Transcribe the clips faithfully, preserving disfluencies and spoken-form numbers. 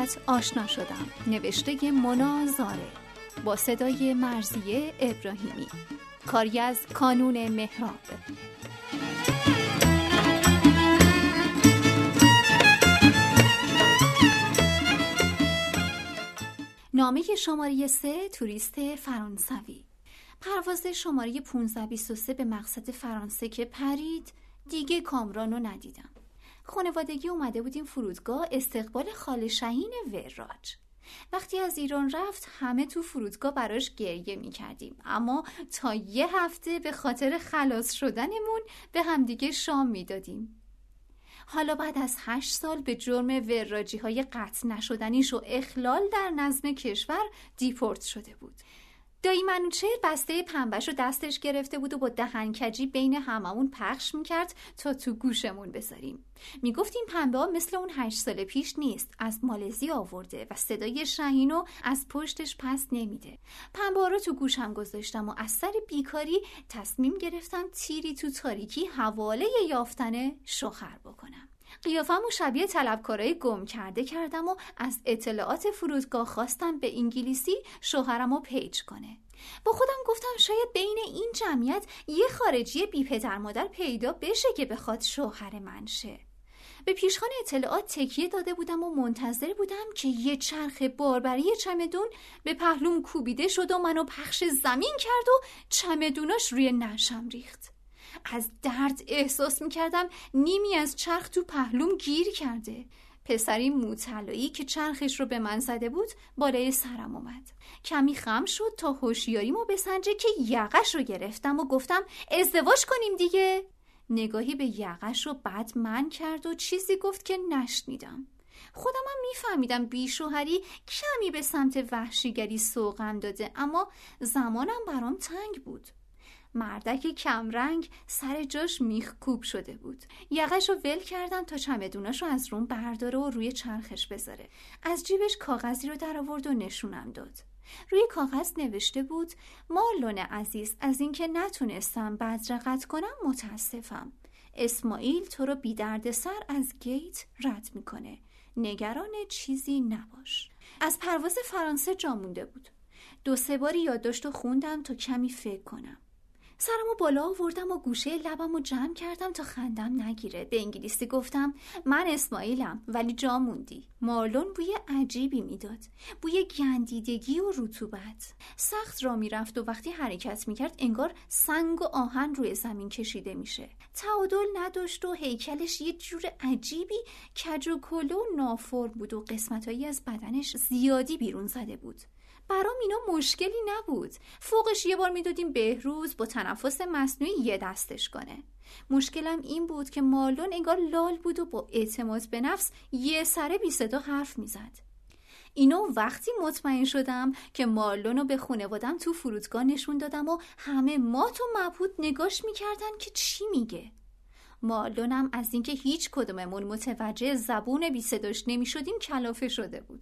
طبیعت آشنا شدم، نوشته مونا زاره با صدای مرضیه ابراهیمی، کاری از کانون مهراب. نامه شماره سه، توریست فرانسوی. پرواز شماره پانزده بیست و سه به مقصد فرانسه که پرید، دیگه کامرانو ندیدم. خانوادگی اومده بودیم فرودگاه استقبال خاله شهین وراج. وقتی از ایران رفت همه تو فرودگاه براش گریه می کردیم، اما تا یه هفته به خاطر خلاص شدنمون به همدیگه شام می دادیم. حالا بعد از هشت سال به جرم وراجی های قطع نشدنیش و اخلال در نظم کشور دیپورت شده بود. دایی منوچهر بسته پنبه‌شو دستش گرفته بود و با دهنکجی بین هممون پخش میکرد تا تو گوشمون بذاریم. میگفت این پنبه ها مثل اون هشت سال پیش نیست، از مالزی آورده و صدای شهینو از پشتش پس نمیده. پنبه ها رو تو گوشم گذاشتم و از سر بیکاری تصمیم گرفتم تیری تو تاریکی حواله یافتن شوهر بکنم. قیافه‌مو شبیه طلبکارای گم کرده کردم و از اطلاعات فرودگاه خواستم به انگلیسی شوهرمو پیج کنه. با خودم گفتم شاید بین این جمعیت یه خارجی بی پدر مادر پیدا بشه که بخواد شوهر من شه. به پیشخوان اطلاعات تکیه داده بودم و منتظر بودم که یه چرخ باربری چمدون به پهلوم کوبیده شد و منو پخش زمین کرد و چمدوناش روی نعشم ریخت. از درد احساس میکردم نیمی از چرخ تو پهلوم گیر کرده. پسری موطلایی که چرخش رو به من زده بود بالای سرم اومد. کمی خم شد تا هوشیاریمو بسنجه که یقش رو گرفتم و گفتم ازدواج کنیم دیگه. نگاهی به یقش رو بعد من کرد و چیزی گفت که نشنیدم. خودم هم میفهمیدم بیشوهری کمی به سمت وحشیگری سوقم داده، اما زمانم برام تنگ بود. مردک کمرنگ سر جاش میخکوب شده بود. یقش رو ول کردم تا چمدوناشو از روم برداره و روی چرخش بذاره. از جیبش کاغذی رو در آورد و نشونم داد. روی کاغذ نوشته بود: مارلون عزیز، از اینکه نتونستم بدرقت کنم متاسفم. اسماعیل تو رو بی درد سر از گیت رد میکنه. نگران چیزی نباش. از پرواز فرانسه جا مونده بود. دو سه باری یادداشت رو خوندم تا کمی فکر کنم. سرمو بالا آوردم و گوشه لبمو جمع کردم تا خندم نگیره. به انگلیسی گفتم: من اسماعیلم ولی جا موندی. مارلون بوی عجیبی میداد، بوی گندیدگی و رطوبت. سخت را میرفت و وقتی حرکت میکرد انگار سنگ و آهن روی زمین کشیده میشه. تعادل نداشت و هیکلش یه جور عجیبی کج و کله و نافرم بود و قسمتایی از بدنش زیادی بیرون زده بود. برام اینا مشکلی نبود. فوقش یه بار میدادیم بهروز با تنفس مصنوعی یه دستش کنه. مشکلم این بود که مارلون انگار لال بود و با اعتماد به نفس یه سره بی صدا حرف میزد. اینو وقتی مطمئن شدم که مارلون رو به خانوادم تو فرودگاه نشون دادم و همه مات و مبهوت نگاش میکردن که چی میگه. مارلونم از اینکه هیچ کدوممون متوجه زبون بی صداش نمیشدیم کلافه شده بود.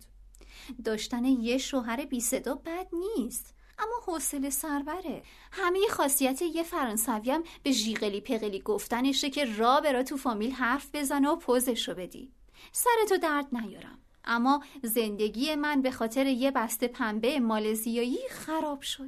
داشتن یه شوهر بی صدا بد نیست، اما حوصله سربره. همه خاصیت یه فرانسوی هم به ژیغلی پغلی گفتنشه که را برا تو فامیل حرف بزنه و پوزشو بدی. سرتو درد نیارم، اما زندگی من به خاطر یه بسته پنبه مالزیایی خراب شد.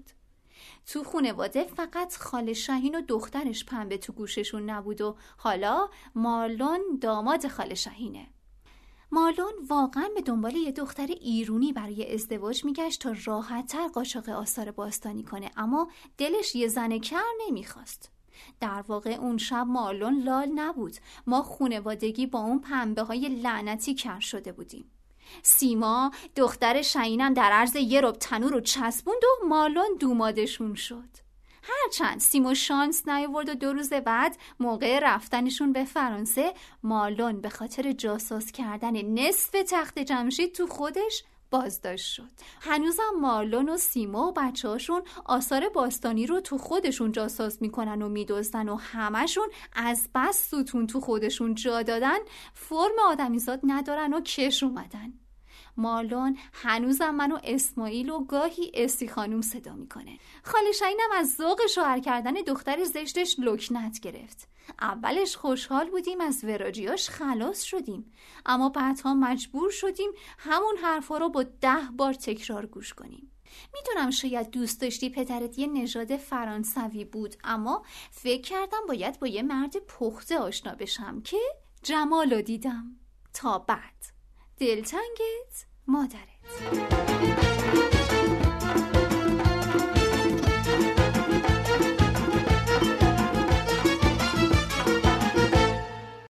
تو خانواده فقط خاله شهین و دخترش پنبه تو گوششون نبود و حالا مارلون داماد خاله شهینه. مارلون واقعا به دنبال یه دختر ایرونی برای ازدواج میگشت تا راحت‌تر قاچاق آثار باستانی کنه، اما دلش یه زن کر نمیخواست. در واقع اون شب مارلون لال نبود. ما خانوادگی با اون پنبه های لعنتی کر شده بودیم. سیما دختر شهینم در عرض یه ربع تنور رو چسبوند و مارلون دومادشون شد. هرچند سیمو شانس نیاورد و دو روز بعد موقع رفتنشون به فرانسه مارلون به خاطر جاسوس کردن نصف تخت جمشید تو خودش بازداشت شد. هنوزم مارلون و سیما و بچه هاشون آثار باستانی رو تو خودشون جاسوس میکنن و میدزدن و همشون از بس ستون تو خودشون جا دادن فرم آدمیزاد ندارن و کش اومدن. مارلون هنوزم منو اسماعیل و گاهی اسی خانوم صدا میکنه. خاله شهینم از ذوق شوهر کردن دختر زشتش لکنت گرفت. اولش خوشحال بودیم از وراجیاش خلاص شدیم، اما بعدها مجبور شدیم همون حرفا رو با ده بار تکرار گوش کنیم. میدونم شاید دوست داشتی پدرت یه نژاد فرانسوی بود، اما فکر کردم باید با یه مرد پخته آشنا بشم که جمالو دیدم. تا بعد. دلتنگت مادرت.